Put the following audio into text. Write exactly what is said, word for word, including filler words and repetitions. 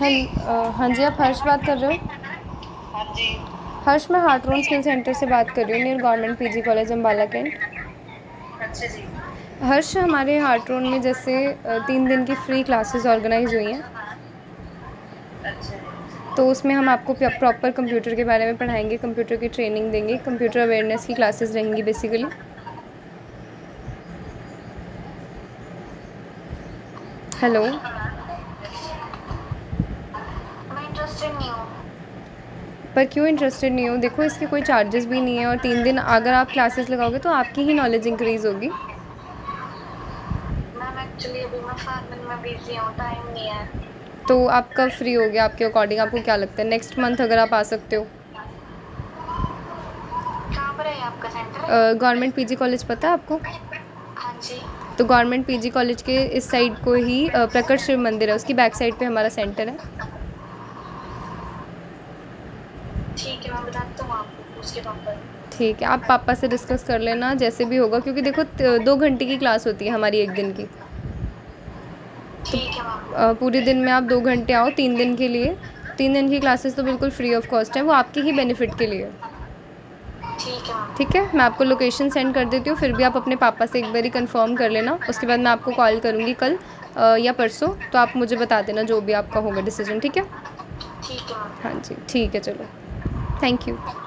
Hello अ, हाँ जी, आप हर्ष बात कर रहे हो? हाँ जी। हर्ष, मैं हार्ट्रोन स्किल सेंटर से बात कर रही हूँ, near government PG college Ambala cantt. अच्छा जी। हर्ष, हमारे हार्ट्रोन में जैसे अ, तीन दिन की फ्री क्लासेस ऑर्गेनाइज हुई हैं, अच्छा जी। तो उसमें हम आपको प्य प्रॉपर कंप्यूटर के बारे में पढ़ाएँगे, कंप्यूटर की ट्रेनिंग देंगे, कंप्यूटर अवेयरनेस की क्लासेस रहेंगी बेसिकली। हेलो? मैं इंटरेस्टेड नहीं हूँ। पर क्यों इंटरेस्टेड नहीं हो? देखो, इसके कोई चार्जेस भी नहीं है और तीन दिन अगर आप क्लासेस लगाओगे तो आपकी ही नॉलेज इंक्रीज़ होगी। मैम एक्चुअली अभी मैं फार्मिंग में बिजी हूँ, टाइम नहीं है। तो आप कब फ्री होगे आपके अकॉर्डिंग? आपको क्या लगता है नेक्स्ट मंथ अगर आप आ सकते हो? कहाँ पर है आपका सेंटर? अ, गवर्नमेंट पीजी कॉलेज पता है आपको? हाँ जी। तो गवर्नमेंट पीजी कॉलेज के इस साइड को ही अ, प्रकट शिव मंदिर है, उसकी बैक साइड पे हमारा सेंटर है। ठीक है, मैं बताता हूँ आपको उसके पापा। ठीक है, आप पापा से डिस्कस कर लेना जैसे भी होगा, क्योंकि देखो त दो घंटे की क्लास होती है हमारी एक दिन की। तो ठीक है मैम। अ, पूरे दिन में आप दो घंटे आओ तीन दिन के लिए। तीन दिन की क्लासेस तो बिल्कुल फ्री ऑफ कॉस्ट है, वो आपके ही बेनिफिट के लिए है। ठीक है मैम। ठीक है, मैं आपको लोकेशन सेंड कर देती हूँ, फिर भी आप अपने पापा से एक बारी कंफर्म कर लेना। उसके बाद मैं आपको कॉल करूँगी कल अ, या परसों, तो आप मुझे बता देना जो भी आपका होगा डिसीजन, ठीक है? ठीक है मैम। हाँ जी, ठीक है, चलो। Thank you.